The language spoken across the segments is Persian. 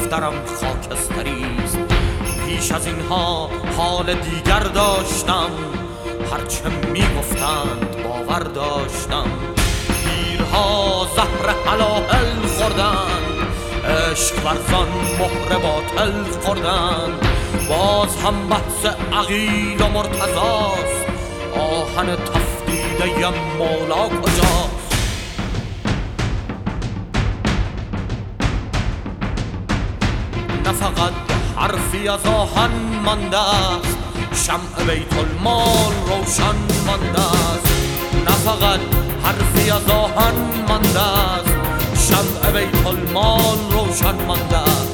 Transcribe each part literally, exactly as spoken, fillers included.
دفترم خاکستریست. پیش از اینها حال دیگر داشتم، هرچه میگفتند باور داشتم. پیرها زهر هلاهل خوردند، عشق ورزان مهر باطل خوردند. باز هم بحث عقیل و مرتضاست، آهن تفدیده مولا کجاست؟ نه فقط حرفی از آهن مانده است، شمع بیت المال روشن مانده است. نه فقط حرفی از آهن مانده است، شمع بیت المال روشن مانده است.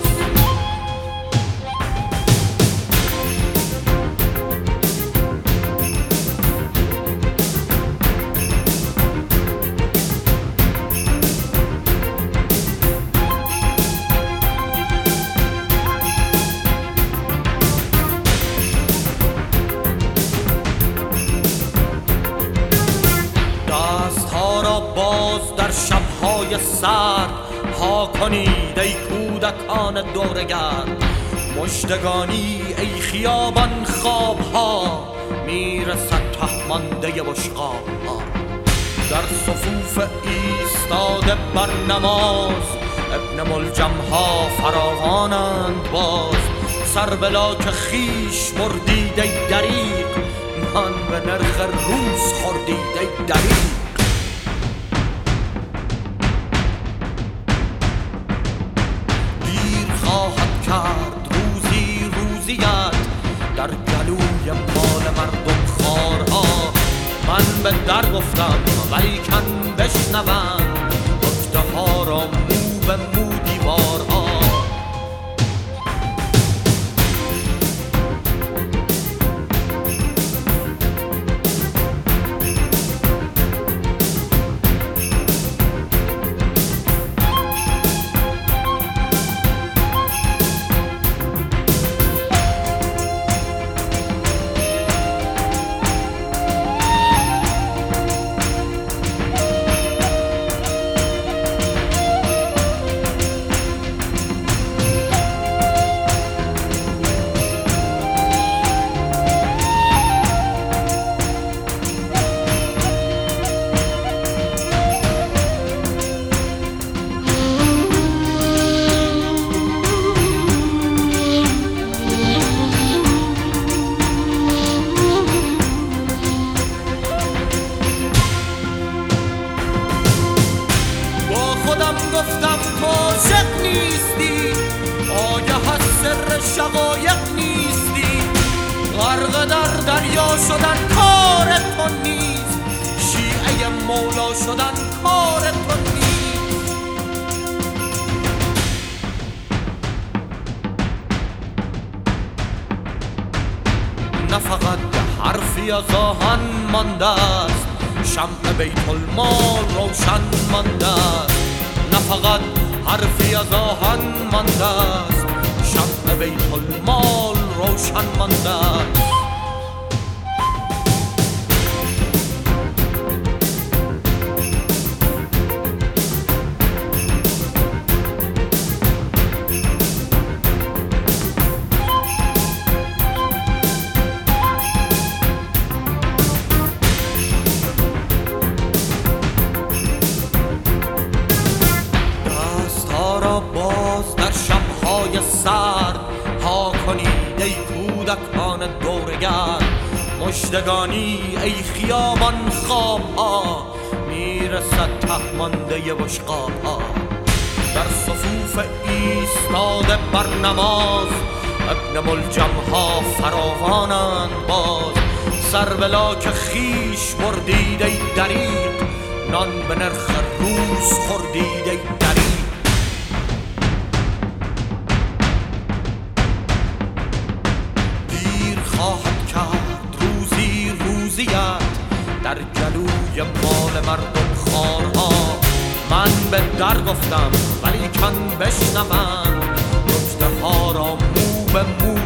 باز در شب‌های سرد ها کنید ای کودکان دورگرد. مژدگانی ای خیابان خواب‌ها، میرسد ته مانده بشقاب‌ها. در صفوف ایستاده بر نماز، ابن ملجم‌ها فراوانند باز. سر بلا که خیش بردید ای دریغ، من به نرخ روز خوردید ای دریغ. روزی روزیت در گلوی مال مردم خارها. من به در گفتم ولیکن بشنوند، گفته ها را مو به مو دیوارها. گفتم تو عاشق نیستی، آگه از سر شقایق نیستی. غرق در دریا شدن کار تو نیست، شیعه مولا شدن کار تو نیست. نه فقط حرفی از آهن مانده است، شمع بیت المال روشن مانده است. نه فقط حرفی از آهن مانده است، شمع بیت المال روشن مانده است. باز در شب‌های سرد ها کنید ای کودکان دورگرد. مژدگانی ای خیابان خواب‌ها، میرسد ته مانده بشقاب‌ها. در صفوف ایستاده بر نماز، ابن ملجم‌ها فراوانند باز. سر بلا که خیش بردید ای دریغ، نان به نرخ روز خوردید ای دریغ. خواهد کرد روزی روزیت در گلوی مال مردم خارها. من به در گفتم ولیکن بشنوند، گفته ها را مو به مو